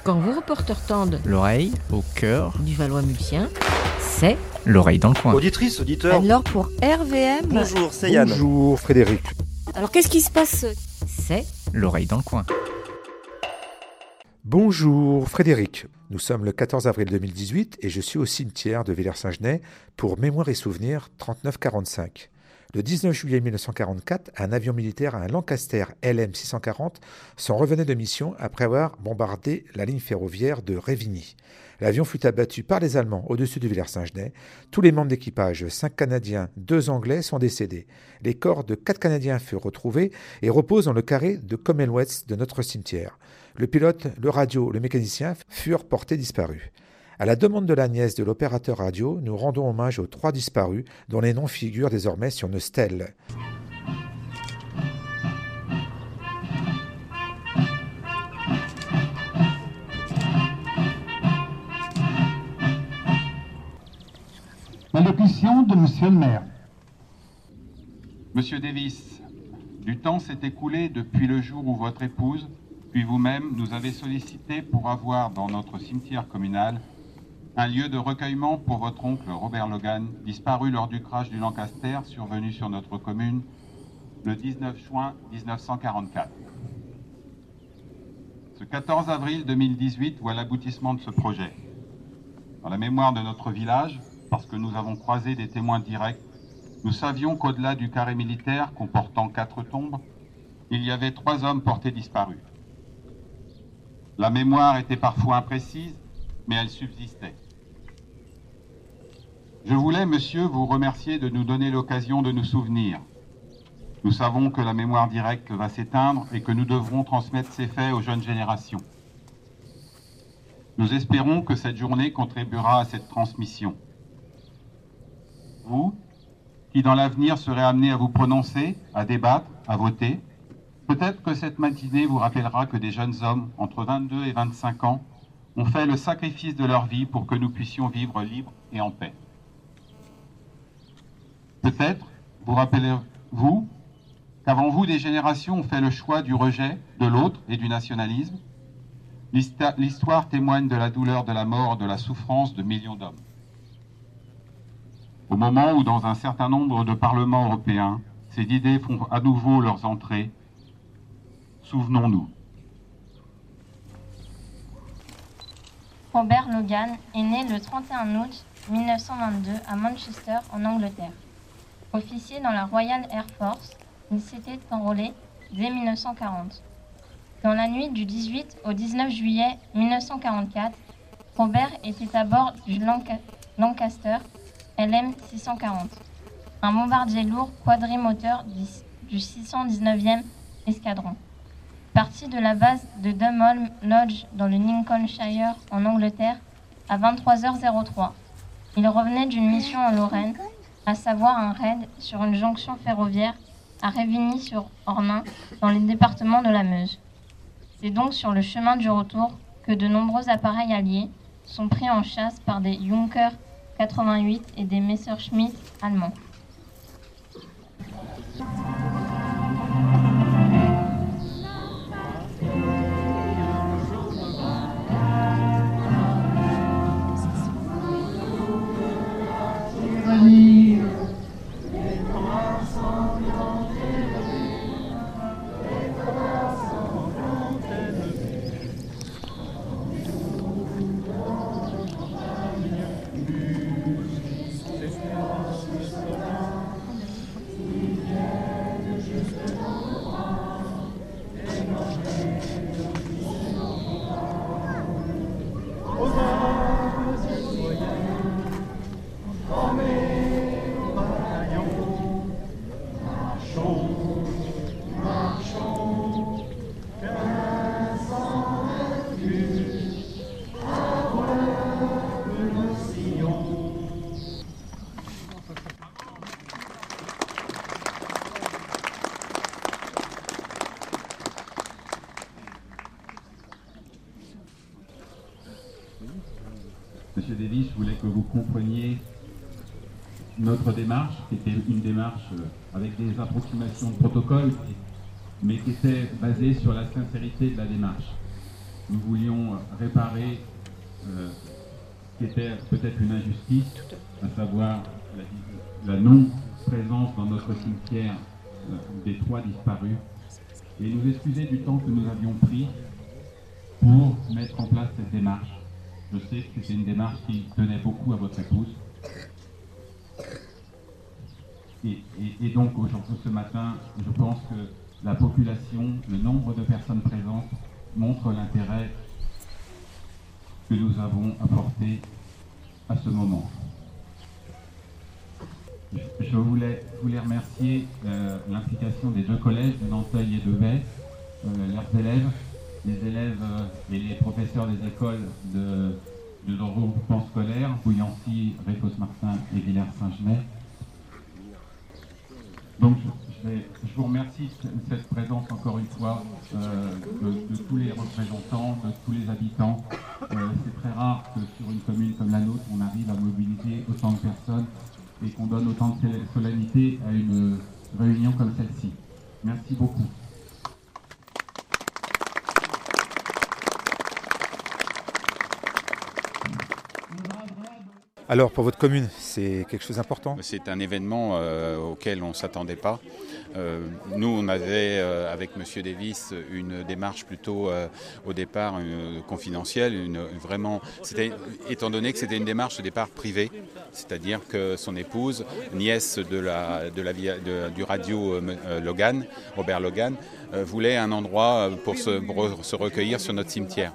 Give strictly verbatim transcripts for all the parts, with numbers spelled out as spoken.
Quand vos reporters tendent l'oreille au cœur du Valois-Mulsien, c'est l'oreille dans le coin. Auditrice, auditeur. Alors pour R V M... Bonjour, c'est Yann. Bonjour Frédéric. Alors qu'est-ce qui se passe? C'est l'oreille dans le coin. Bonjour Frédéric. Nous sommes le quatorze avril deux mille dix-huit et je suis au cimetière de Villers-Saint-Genès pour Mémoire et Souvenirs trente-neuf quarante-cinq. Le dix-neuf juillet mille neuf cent quarante-quatre, un avion militaire, un Lancaster L M six cent quarante, s'en revenait de mission après avoir bombardé la ligne ferroviaire de Révigny. L'avion fut abattu par les Allemands au-dessus de Villers-Saint-Genès. Tous les membres d'équipage, cinq Canadiens, deux Anglais, sont décédés. Les corps de quatre Canadiens furent retrouvés et reposent dans le carré de Commonwealth de notre cimetière. Le pilote, le radio, le mécanicien furent portés disparus. À la demande de la nièce de l'opérateur radio, nous rendons hommage aux trois disparus dont les noms figurent désormais sur nos stèles. Allocution de Monsieur le maire. Monsieur Davis, du temps s'est écoulé depuis le jour où votre épouse, puis vous-même, nous avez sollicité pour avoir dans notre cimetière communal un lieu de recueillement pour votre oncle Robert Logan, disparu lors du crash du Lancaster survenu sur notre commune le dix-neuf juin mille neuf cent quarante-quatre. Ce quatorze avril deux mille dix-huit voit l'aboutissement de ce projet. Dans la mémoire de notre village, parce que nous avons croisé des témoins directs, nous savions qu'au-delà du carré militaire comportant quatre tombes, il y avait trois hommes portés disparus. La mémoire était parfois imprécise, mais elle subsistait. Je voulais, monsieur, vous remercier de nous donner l'occasion de nous souvenir. Nous savons que la mémoire directe va s'éteindre et que nous devrons transmettre ces faits aux jeunes générations. Nous espérons que cette journée contribuera à cette transmission. Vous, qui dans l'avenir serez amenés à vous prononcer, à débattre, à voter, peut-être que cette matinée vous rappellera que des jeunes hommes, entre vingt-deux et vingt-cinq ans, ont fait le sacrifice de leur vie pour que nous puissions vivre libres et en paix. Peut-être vous rappelez-vous qu'avant vous, des générations ont fait le choix du rejet de l'autre et du nationalisme. L'histoire témoigne de la douleur de la mort, de la souffrance de millions d'hommes. Au moment où, dans un certain nombre de parlements européens, ces idées font à nouveau leurs entrées, souvenons-nous. Robert Logan est né le trente et un août mille neuf cent vingt-deux à Manchester, en Angleterre. Officier dans la Royal Air Force, il s'était enrôlé dès mille neuf cent quarante. Dans la nuit du dix-huit au dix-neuf juillet mille neuf cent quarante-quatre, Robert était à bord du Lanca- Lancaster L M six cent quarante, un bombardier lourd quadrimoteur du six cent dix-neuvième escadron. Parti de la base de Dunholm Lodge dans le Lincolnshire en Angleterre à vingt-trois heures trois. Il revenait d'une mission en Lorraine, à savoir un raid sur une jonction ferroviaire à Révigny-sur-Ornain dans les départements de la Meuse. C'est donc sur le chemin du retour que de nombreux appareils alliés sont pris en chasse par des Junkers quatre-vingt-huit et des Messerschmitt allemands. Monsieur Davis, je voulais que vous compreniez notre démarche, qui était une démarche avec des approximations de protocole, mais qui était basée sur la sincérité de la démarche. nous voulions réparer euh, ce qui était peut-être une injustice, à savoir la, la non-présence dans notre cimetière euh, des trois disparus, et nous excuser du temps que nous avions pris pour mettre en place cette démarche. Je sais que c'était une démarche qui tenait beaucoup à votre épouse. Et, et, et donc aujourd'hui, ce matin, je pense que la population, le nombre de personnes présentes montre l'intérêt que nous avons apporté à ce moment. Je, je voulais, voulais remercier euh, l'implication des deux collèges de Nanteuil et de Bay, euh, leurs élèves, les élèves euh, et les professeurs des écoles de, de leur regroupement scolaire, Bouillancy, Réfos-Martin et Villers-Saint-Genès. Donc je, je, vais, je vous remercie de cette présence encore une fois euh, de, de tous les représentants, de tous les habitants. Euh, c'est très rare que sur une commune comme la nôtre, on arrive à mobiliser autant de personnes et qu'on donne autant de solennité à une réunion comme celle-ci. Merci beaucoup. Alors pour votre commune, c'est quelque chose d'important? C'est un événement euh, auquel on ne s'attendait pas. Euh, nous, on avait, euh, avec M. Davis, une démarche plutôt, euh, au départ, euh, confidentielle. Une, vraiment, c'était, étant donné que c'était une démarche au départ privée, c'est-à-dire que son épouse, nièce de la, de la, de, du radio euh, Logan, Robert Logan, euh, voulait un endroit pour se, pour se recueillir sur notre cimetière.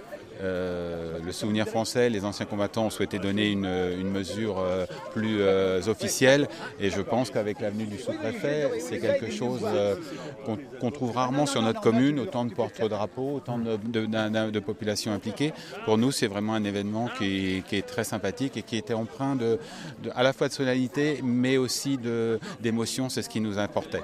Euh, le Souvenir français, les anciens combattants ont souhaité donner une, une mesure euh, plus euh, officielle, et je pense qu'avec l'avenue du sous-préfet, c'est quelque chose euh, qu'on, qu'on trouve rarement sur notre commune, autant de porte-drapeaux, autant de, de, de, de populations impliquées. Pour nous, c'est vraiment un événement qui, qui est très sympathique et qui était empreint de, de, à la fois de solennité, mais aussi de, d'émotion, c'est ce qui nous importait.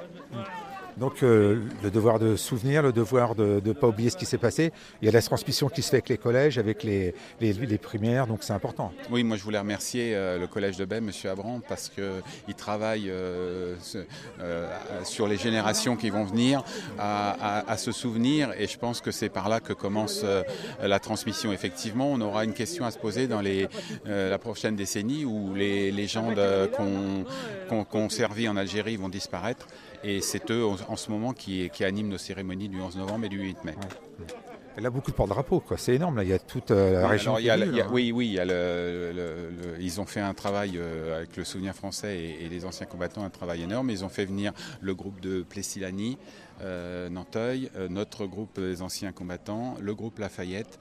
Donc euh, le devoir de souvenir, le devoir de ne pas oublier ce qui s'est passé. Il y a la transmission qui se fait avec les collèges, avec les, les, les primaires, donc c'est important. Oui, moi je voulais remercier euh, le collège de Bay, M. Abran, parce qu'il travaille euh, euh, sur les générations qui vont venir à, à, à se souvenir, et je pense que c'est par là que commence euh, la transmission. Effectivement, on aura une question à se poser dans les, euh, la prochaine décennie où les légendes qu'on, qu'on, qu'on servi en Algérie vont disparaître. Et c'est eux, en ce moment, qui, qui animent nos cérémonies du onze novembre et du huit mai. Ouais. Il y a beaucoup de porte-drapeaux, quoi. C'est énorme, là. Il y a toute euh, la ouais, région. Alors, il y a, venue, il y a, hein. Oui, oui, il y a le, le, le, ils ont fait un travail euh, avec le Souvenir français et, et les anciens combattants, un travail énorme. Ils ont fait venir le groupe de Plessis-Lagny, euh, Nanteuil, euh, notre groupe des anciens combattants, le groupe Lafayette.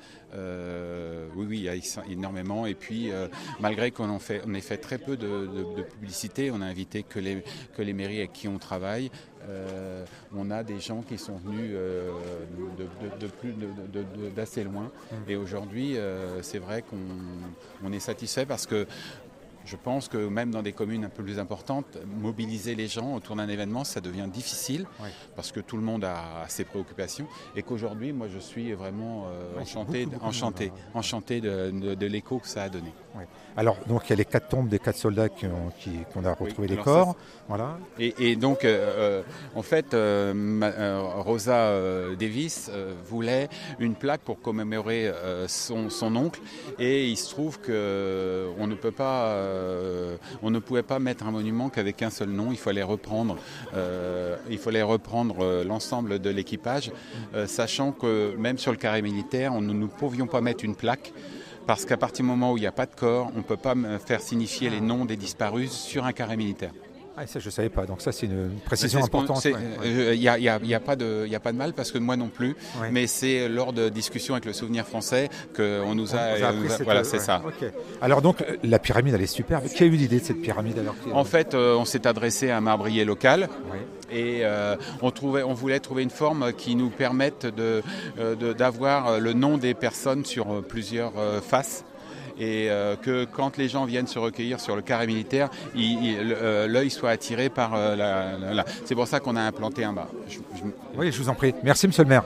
Euh, oui, oui, il y a énormément. Et puis, euh, malgré qu'on en fait, on ait fait très peu de, de, de publicité, on a invité que les, que les mairies avec qui on travaille. Euh, on a des gens qui sont venus euh, de, de, de plus de, de, de, d'assez loin. Et aujourd'hui, euh, c'est vrai qu'on on est satisfait parce que je pense que même dans des communes un peu plus importantes, mobiliser les gens autour d'un événement, ça devient difficile, oui, parce que tout le monde a ses préoccupations, et qu'aujourd'hui, moi, je suis vraiment euh, oui, enchanté, beaucoup, beaucoup enchanté, de enchanté de, de, de l'écho que ça a donné. Oui. Alors, donc, il y a les quatre tombes des quatre soldats qui ont, qui, qu'on a retrouvé oui, les corps. Ça, voilà. Et, et donc, euh, en fait, euh, ma, euh, Rosa euh, Davis euh, voulait une plaque pour commémorer euh, son, son oncle, et il se trouve qu'on euh, ne peut pas, euh, on ne pouvait pas mettre un monument qu'avec un seul nom. Il fallait reprendre, euh, il fallait reprendre euh, l'ensemble de l'équipage, euh, sachant que même sur le carré militaire, on, nous ne pouvions pas mettre une plaque. Parce qu'à partir du moment où il n'y a pas de corps, on ne peut pas faire signifier les noms des disparus sur un carré militaire. Ah, ça, je ne savais pas. Donc ça, c'est une précision importante. Il ouais. n'y a, y a, y a, pas de, y a pas de mal, parce que moi non plus. Ouais. Mais c'est lors de discussions avec le Souvenir français qu'on nous a... On nous a cette, voilà, euh, c'est ouais. ça. Okay. Alors donc, la pyramide, elle est superbe. Qui a eu l'idée de cette pyramide alors? En fait, euh, on s'est adressé à un marbrier local. Ouais. Et euh, on, trouvait, on voulait trouver une forme qui nous permette de, de, d'avoir le nom des personnes sur plusieurs euh, faces. Et euh, que quand les gens viennent se recueillir sur le carré militaire, il, il, euh, l'œil soit attiré par euh, la, la, la... C'est pour ça qu'on a implanté un bar. Je, je... Oui, je vous en prie. Merci, monsieur le maire.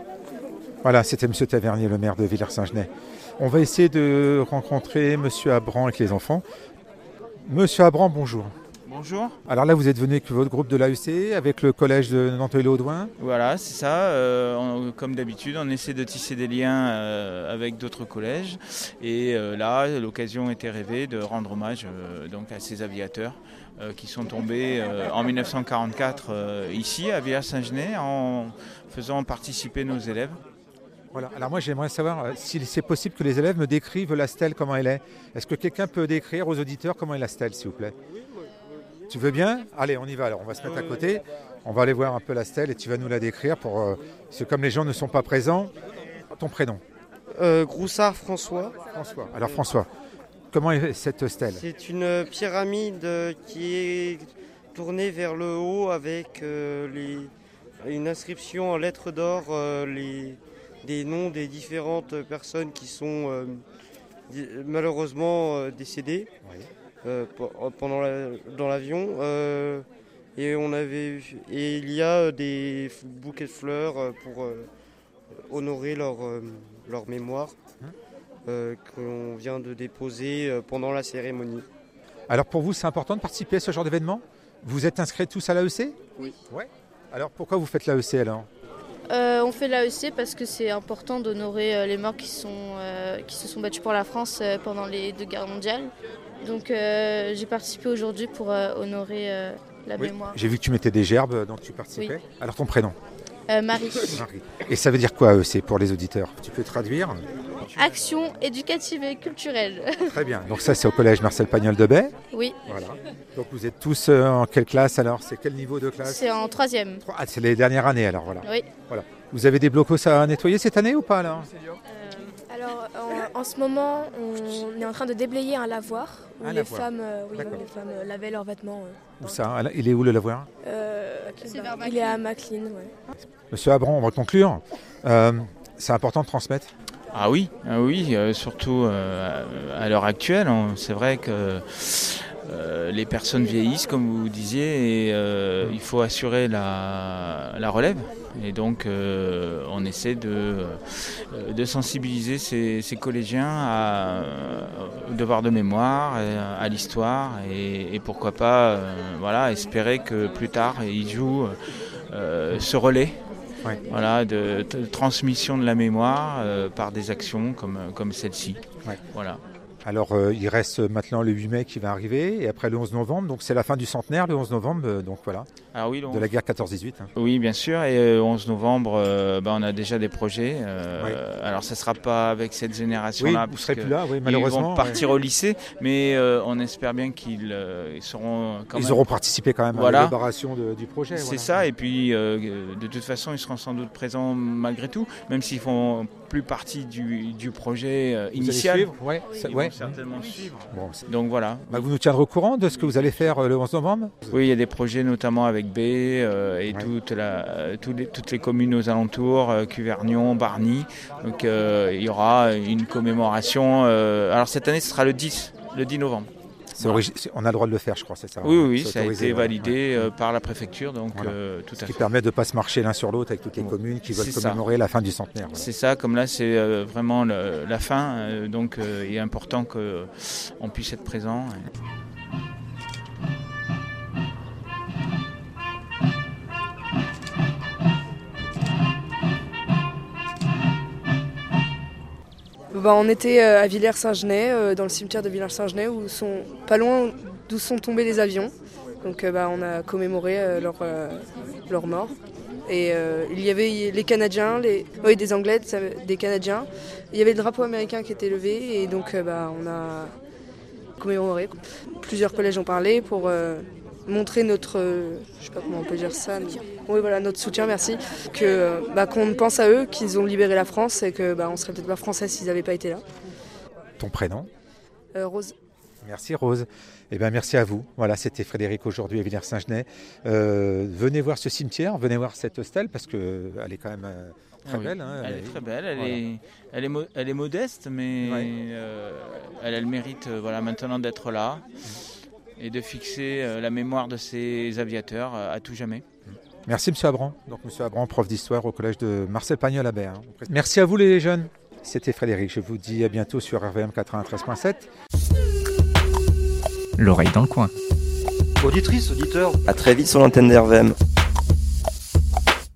Voilà, c'était monsieur Tavernier, le maire de Villers-Saint-Genès. On va essayer de rencontrer monsieur Abran avec les enfants. Monsieur Abran, bonjour. Bonjour. Alors là, vous êtes venu avec votre groupe de l'A E C, avec le collège de Nanteuil-le-Haudouin. Voilà, c'est ça. Euh, on, comme d'habitude, on essaie de tisser des liens euh, avec d'autres collèges. Et euh, là, l'occasion était rêvée de rendre hommage euh, donc à ces aviateurs euh, qui sont tombés euh, en mille neuf cent quarante-quatre euh, ici à Villers-Saint-Genès en faisant participer nos élèves. Voilà. Alors moi, j'aimerais savoir euh, si c'est possible que les élèves me décrivent la stèle, comment elle est. Est-ce que quelqu'un peut décrire aux auditeurs comment est la stèle, s'il vous plaît ? Tu veux bien ? Allez, on y va alors, on va se mettre à côté. On va aller voir un peu la stèle et tu vas nous la décrire pour, euh, parce que comme les gens ne sont pas présents, ton prénom ? euh, Groussard François. François. Alors François, comment est cette stèle ? C'est une pyramide qui est tournée vers le haut avec euh, les, une inscription en lettres d'or, euh, les, des noms des différentes personnes qui sont euh, malheureusement euh, décédées. Oui. Euh, pendant la, dans l'avion euh, et on avait et il y a des bouquets de fleurs pour euh, honorer leur, euh, leur mémoire euh, qu'on vient de déposer pendant la cérémonie. Alors pour vous, c'est important de participer à ce genre d'événement ? Vous êtes inscrits tous à l'A E C ? Oui. Ouais. Alors pourquoi vous faites l'A E C alors ? Euh, on fait l'A E C parce que c'est important d'honorer euh, les morts qui, sont, euh, qui se sont battus pour la France euh, pendant les deux guerres mondiales. Donc euh, j'ai participé aujourd'hui pour euh, honorer euh, la oui. mémoire. J'ai vu que tu mettais des gerbes, donc tu participais. Oui. Alors ton prénom ? euh, Marie. Marie. Et ça veut dire quoi A E C pour les auditeurs ? Tu peux traduire ? Action éducative et culturelle. Très bien. Donc ça c'est au collège Marcel Pagnol de Bay ? Oui. Voilà. Donc vous êtes tous euh, en quelle classe alors ? C'est quel niveau de classe ? C'est en troisième. Ah, c'est les dernières années alors, voilà. Oui. Voilà. Vous avez des blocos à nettoyer cette année ou pas alors ? Alors, en, en ce moment, on est en train de déblayer un lavoir où, un les, lavoir. Femmes, euh, oui, où les femmes euh, lavaient leurs vêtements. Euh, où ça ? Il est où le lavoir ? euh, Il est à Maclean, ouais. Monsieur Abran, on va conclure. Euh, c'est important de transmettre ? Ah oui, ah oui euh, surtout euh, à l'heure actuelle. On, c'est vrai que euh, les personnes vieillissent, comme vous disiez, et euh, il faut assurer la, la relève. Et donc, euh, on essaie de, de sensibiliser ces, ces collégiens à, au devoir de mémoire, à l'histoire, et, et pourquoi pas euh, voilà, espérer que plus tard, ils jouent euh, ce relais. Ouais. Voilà, de, de transmission de la mémoire euh, par des actions comme, comme celle-ci. Ouais. Voilà. Alors euh, il reste maintenant le huit mai qui va arriver et après le onze novembre, donc c'est la fin du centenaire le onze novembre, euh, donc voilà, Alors oui, de la guerre quatorze dix-huit. Hein. Oui bien sûr, et le euh, onze novembre euh, bah, on a déjà des projets, euh, ouais. alors ça ne sera pas avec cette génération-là, oui, vous serez plus là, oui, malheureusement. Ils vont partir ouais. au lycée, mais euh, on espère bien qu'ils euh, seront quand Ils même... auront participé quand même voilà. à l'élaboration de, du projet. C'est voilà. ça, et puis euh, de toute façon ils seront sans doute présents malgré tout, même s'ils font plus partie du, du projet euh, initial. Vous allez suivre ouais. Ils ouais. vont certainement oui. suivre. Bon, donc voilà. Bah, vous nous tiendrez au courant de ce que vous allez faire euh, le onze novembre ? Oui, il y a des projets notamment avec B euh, et ouais. toute la, euh, toutes, les, toutes les communes aux alentours, euh, Cuvergnon, Bargny. Donc euh, il y aura une commémoration. Euh, alors cette année, ce sera le dix, le dix novembre. C'est voilà. origi- on a le droit de le faire, je crois, c'est ça. Oui, oui, ça a été ouais. validé ouais. euh, par la préfecture, donc voilà. euh, tout Ce à qui fait. permet de ne pas se marcher l'un sur l'autre avec toutes les communes qui veulent c'est commémorer ça. la fin du centenaire. Voilà. C'est ça, comme là c'est euh, vraiment le, la fin, euh, donc euh, il est important qu'on puisse être présent. Et... Bah, on était à Villers-Saint-Genès, dans le cimetière de Villers-Saint-Genès, où sont, pas loin d'où sont tombés les avions. Donc bah, on a commémoré leur, leur mort. Et euh, il y avait les Canadiens, les, oui, des Anglais, des Canadiens. Il y avait le drapeau américain qui était levé et donc bah, on a commémoré. Plusieurs collèges ont parlé pour euh, montrer notre, euh, je sais pas comment on peut dire ça, mais, oui voilà notre soutien, merci, que bah, qu'on pense à eux, qu'ils ont libéré la France et que bah, on serait peut-être pas français s'ils n'avaient pas été là. Ton prénom ? euh, Rose. Merci Rose. Eh bien, merci à vous. Voilà, c'était Frédéric aujourd'hui à Villers-Saint-Genès. Euh, venez voir ce cimetière, venez voir cette stèle parce qu'elle est quand même euh, très oui, belle. Hein, elle, elle est très belle, elle, voilà. est, elle, est mo- elle est modeste, mais ouais. euh, elle a le mérite euh, voilà, maintenant d'être là et de fixer euh, la mémoire de ces aviateurs euh, à tout jamais. Merci M. Abran. Donc M. Abran, prof d'histoire au collège de Marcel Pagnol à Bay. Hein. Merci à vous les jeunes. C'était Frédéric. Je vous dis à bientôt sur R V M quatre-vingt-treize point sept. L'oreille dans le coin. Auditrices, auditeurs, à très vite sur l'antenne d'R V M.